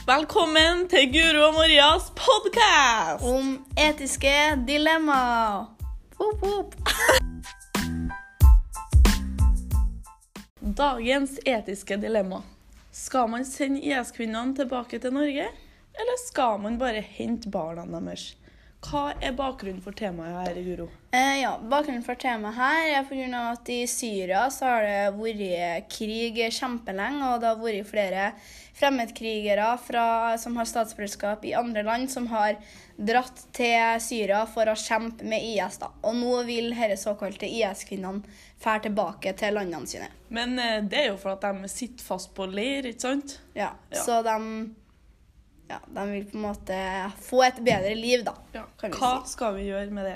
Velkommen til Guro og Marias podcast! Om etiske dilemmaer. Woop, woop. Dagens etiske dilemma. Skal man sende IS-kvinnene tilbake til Norge, eller skal man bare hente barna deres? Hva er bakgrunnen for temaet her, Guro? Bakgrunnen for temaet her er på grunn av at i Syria så har det vært krig kjempelenge, og det har vært flere fremmedkrigere som har statsborgerskap i andre land, som har dratt til Syria for å kjempe med IS. Og nå vil disse såkalte IS-kvinnene fære tilbake til landene sine. Men det er jo for at de sitter fast på leir, ikke sant? Ja. Så de vil på en måte få et bedre liv, da. Ja. Kan vi Hva si. skal vi gjøre med det?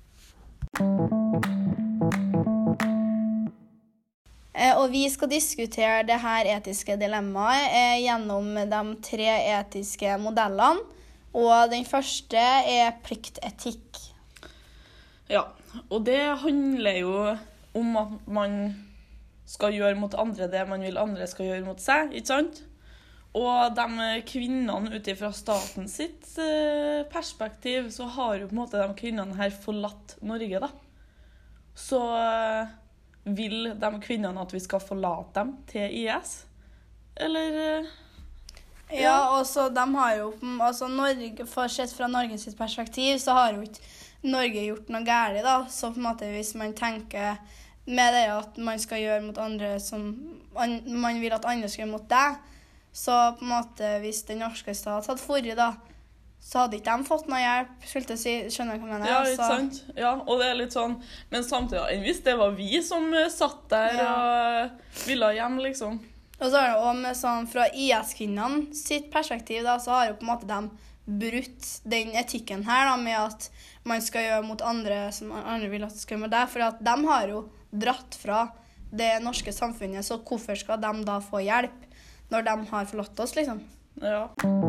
Og vi skal diskutere det her etiske dilemmaet gjennom de 3 etiske modellene. Og den første er pliktetikk. Ja, og det handler jo om at man skal gjøre mot andre det man vil andre skal gjøre mot seg, ikke sant? Og de kvinnene ut fra staten sitt perspektiv, så har jo på en måte de kvinnene her forlatt Norge, da. Så vil de kvinnene at vi skal forlate dem til IS? Eller? Ja, og så de har jo, altså sett fra Norges sitt perspektiv, så har jo ikke Norge gjort noe gærlig, da. Så på en måte hvis man tenker med det at man skal gjøre mot andre som man vil at andre skal gjøre mot deg, så på en måte hvis den norske stat hadde forrige da, så hadde ikke de fått noe hjelp, skulle jeg si. Skjønner du hva jeg mener? Ja, ikke sant? Ja, og det er litt sånn, men samtidig, hvis det var vi som satt der og ville hjem, liksom. Og så er det også med sånn, fra IS-kvinnene sitt perspektiv da, så har jo på en måte de brutt den etikken her da, med at man skal gjøre mot andre som andre vil at de skal gjøre med deg, for at de har jo dratt fra det norske samfunnet, så hvorfor skal de da få hjelp når de har forlatt oss, liksom? Ja.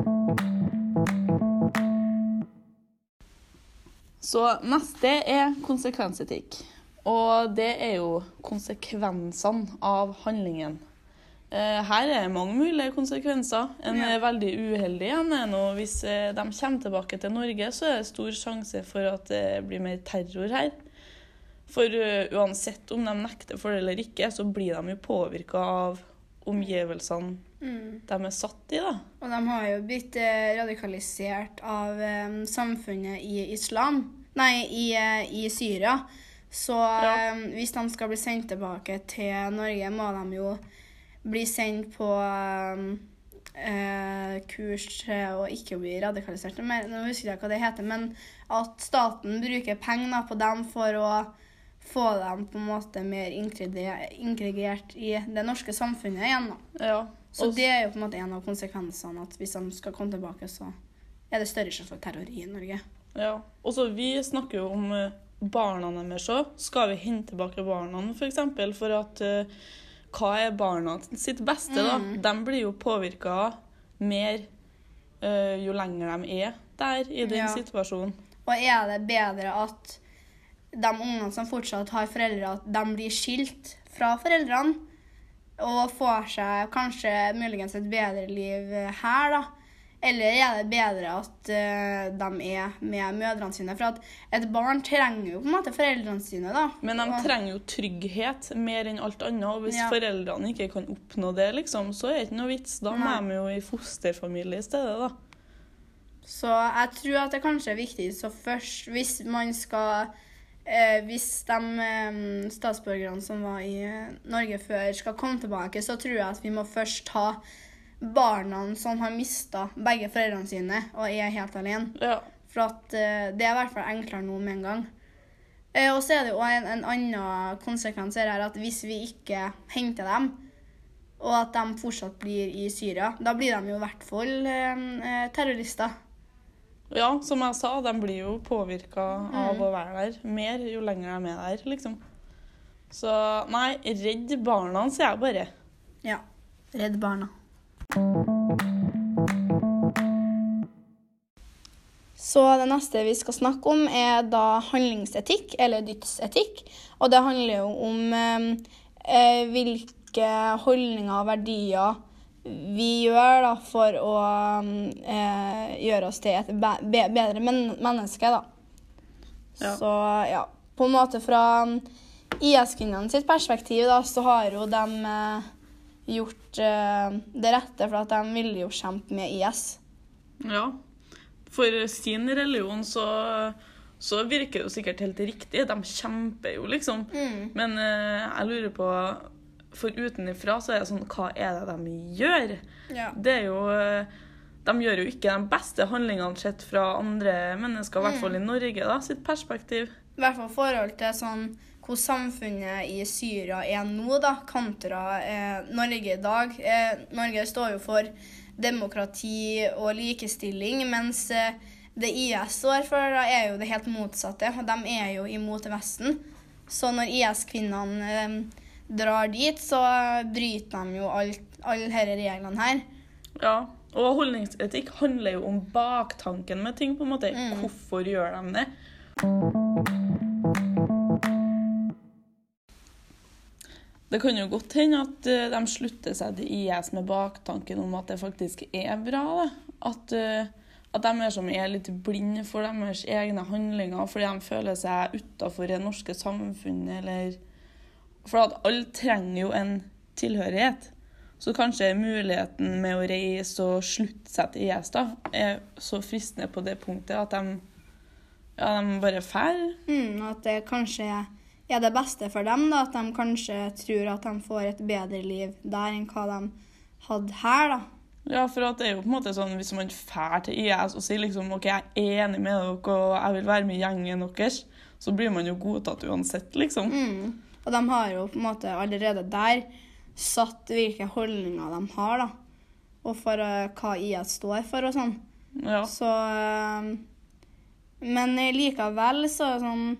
Så neste er konsekvensetikk. Og det er jo konsekvensene av handlingen. Her er mange mulige konsekvenser. En veldig uheldig en er nå hvis de kommer tilbake til Norge, så er det stor sjanse for at det blir mer terror her. For uansett om de nekter for det eller ikke, så blir de jo påvirket av omgivelsene de er satt i, da. Og de har jo blitt radikalisert av samfunnet i i Syria. Så hvis de skal bli sendt tilbake til Norge, må de jo bli sendt på kurs og ikke bli radikalisert. Nå husker jeg hva det heter, men at staten bruker penger på dem for å få dem på en måte mer integrert i det norske samfunnet igjen. Ja. Så det er jo på en måte en av konsekvensene, at hvis de skal komme tilbake, så er det større sjanse for terror i Norge. Ja, og så vi snakker jo om barna deres så. Skal vi hente tilbake barna, for eksempel, for at hva er barna sitt beste, da? De blir jo påvirket mer jo lenger de er der i den situasjonen. Og er det bedre at de ungene som fortsatt har foreldre, at de blir skilt fra foreldrene, og får seg kanskje muligens et bedre liv her, da? Eller er det bedre at de er med mødrene sine? For at et barn trenger jo på en måte foreldrene sine, da. Men de trenger jo trygghet mer enn alt annet, og hvis foreldrene ikke kan oppnå det, liksom, så er det ikke noe vits. Da må de jo i fosterfamilie i stedet, da. Så jeg tror at det kanskje er viktig, så først, hvis man skal... Hvis de statsborgerne som var i Norge før skal komme tilbake, så tror jeg at vi må først ta barna som har mistet begge foreldrene sine og er helt alene. Ja. For at det er i hvert fall enklere nå med en gang. Og så er det jo en annen konsekvens her, at hvis vi ikke henter dem, og at de fortsatt blir i Syria, da blir de jo i hvert fall terrorister. Ja, som jeg sa, de blir jo påvirket av å være der mer jo lenger de er der, liksom. Så nei, redd barna, sier jeg bare. Ja, redd barna. Så det neste vi skal snakke om er da handlingsetikk, eller dydsetikk. Og det handler jo om hvilke holdninger og verdier vi gjør da, for å gjøre oss til et bedre menneske, da. Ja. Så ja, på en måte fra IS-kvinnene sitt perspektiv, da, så har jo de gjort det rette, for at de ville jo kjempe med IS. Ja, for sin religion så virker det jo sikkert helt riktig. De kjemper jo, liksom. Men jeg lurer på, for utenifra så er det sånn, hva er det de gjør? Ja. Det er jo, de gjør jo ikke de beste handlingene sett fra andre mennesker, i hvert fall i Norge, da, sitt perspektiv. I hvert fall forhold til sånn, hvor samfunnet i Syria er nå, da, kontra Norge i dag. Norge står jo for demokrati og likestilling, mens det IS står for, da er jo det helt motsatte. De er jo imot Vesten. Så når IS-kvinnene drar dit, så bryter de jo alle disse reglene her. Ja, og holdningsetikk handler jo om baktanken med ting, på en måte. Hvorfor gjør de det? Det kan jo godt hende at de slutter seg til IS med baktanken om at det faktisk er bra, da. At de som er litt blinde for deres egne handlinger, fordi de føler seg utenfor det norske samfunnet, eller... For at alle trenger jo en tilhørighet. Så kanskje muligheten med å reise og slutte seg til IS, da, er så fristende på det punktet at de bare fær. At det kanskje er det beste for dem, da, at de kanskje tror at de får et bedre liv der enn hva de hadde her, da. Ja, for at det er jo på en måte sånn, hvis man fær til IS og sier liksom, ok, jeg er enig med dere, og jeg vil være med i gjengen deres, så blir man jo godtatt uansett, liksom. Og de har jo på en måte allerede der satt hvilke holdninger de har, da. Og for hva IS står for og sånn. Ja. Så, men likevel så er det sånn,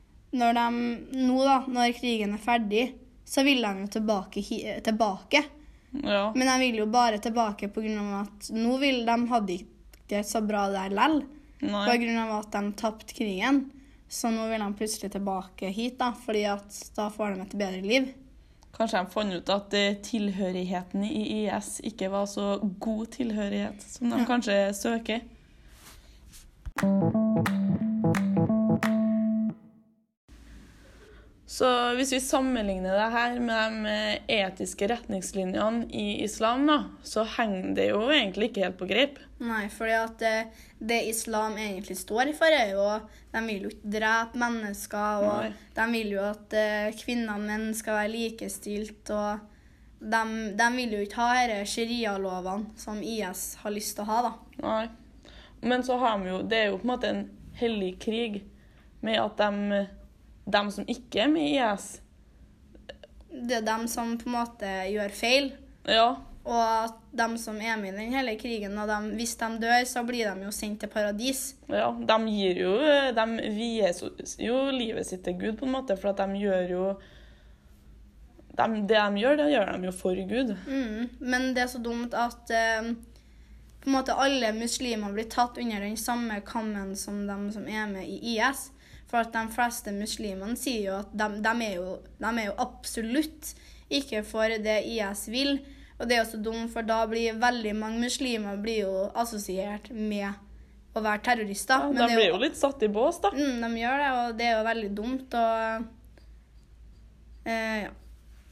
når krigen er ferdig, så vil de jo tilbake. Ja. Men de vil jo bare tilbake på grunn av at de hadde ikke så bra der lell. Nei. På grunn av at de tappte krigen. Så nå vil de plutselig tilbake hit, da, fordi at da får de et bedre liv. Kanskje de fant ut at tilhørigheten i IS ikke var så god tilhørighet som de kanskje søker. Så hvis vi sammenligner det her med de etiske retningslinjene i islam, da, så henger det jo egentlig ikke helt på greip. Nei, fordi at det islam egentlig står for er jo, de vil jo ikke drepe mennesker, og de vil jo at kvinner og menn skal være likestilt, og de vil jo ikke ha disse sharia-lovene som IS har lyst til å ha, da. Nei, men så har de jo, det er jo på en måte en hellig krig med at de som ikke er med i IS. Det er dem som på en måte gjør feil. Ja. Og at de som er med i den hele krigen, og hvis de dør, så blir de jo sendt til paradis. Ja, de vier jo livet sitt til Gud på en måte, for at de gjør jo... det de gjør de jo for Gud. Men det er så dumt at på en måte alle muslimer blir tatt under den samme kammen som de som er med i IS. For at de fleste muslimene sier jo at de er jo absolutt ikke for det IS vil. Og det er jo så dumt, for da blir veldig mange muslimer blir jo assosiert med å være terrorister. Ja, de blir jo litt satt i bås, da. De gjør det, og det er jo veldig dumt. Og, ja.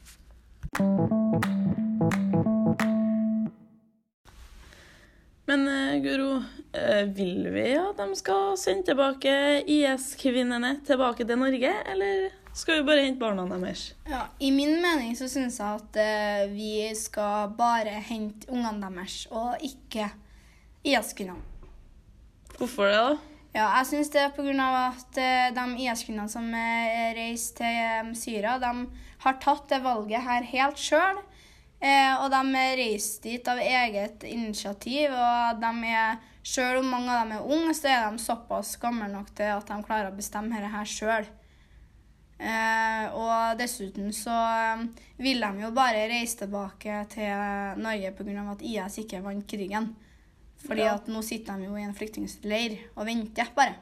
Men Guro, vil vi at de skal sende tilbake IS-kvinnene tilbake til Norge, eller skal vi bare hente barna deres? Ja, i min mening så synes jeg at vi skal bare hente ungene deres, og ikke IS-kvinnene. Hvorfor det da? Ja, jeg synes det er på grunn av at de IS-kvinnene som reiser til Syria, de har tatt det valget her helt selv. Og de reiser dit av eget initiativ, og selv om mange av dem er unge, så er de såpass gamle nok til at de klarer å bestemme dette her selv. Og dessuten så vil de jo bare reise tilbake til Norge på grunn av at IS ikke vant krigen. Fordi at nå sitter de jo i en flyktningsleir og venter bare.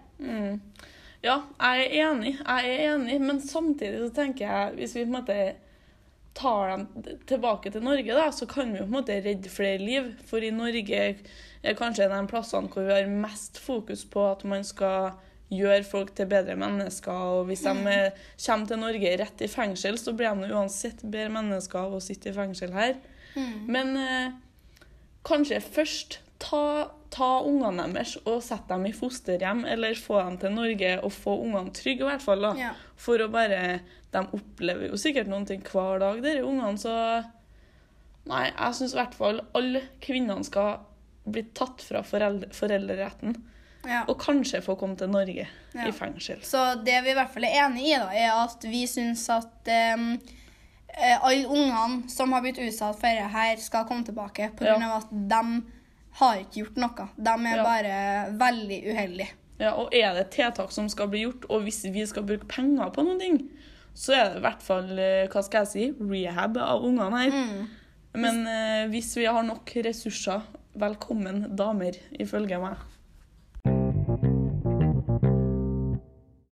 Ja, jeg er enig, men samtidig så tenker jeg, hvis vi på en måte tar dem tilbake til Norge, da, så kan vi på en måte redde flere liv. For i Norge er kanskje en av de plassene hvor vi har mest fokus på at man skal gjøre folk til bedre mennesker. Og hvis de kommer til Norge rett i fengsel, så blir de uansett bedre mennesker av å sitte i fengsel her. Men kanskje først ta ungene deres og sette dem i fosterhjem, eller få dem til Norge og få ungene trygge i hvert fall, da. Ja. For å bare, de opplever jo sikkert noen ting hver dag, dere ungene, så nei, jeg synes i hvert fall alle kvinnene skal bli tatt fra foreldreretten, og kanskje få komme til Norge i fengsel. Så det vi i hvert fall er enige i da, er at vi synes at alle ungene som har blitt utsatt for det her skal komme tilbake, på grunn av at de har ikke gjort noe. De er bare veldig uheldige. Ja, og er det tiltak som skal bli gjort, og hvis vi skal bruke penger på noen ting, så er det i hvert fall, hva skal jeg si, rehab av ungene her. Men hvis vi har nok ressurser, velkommen damer, ifølge meg.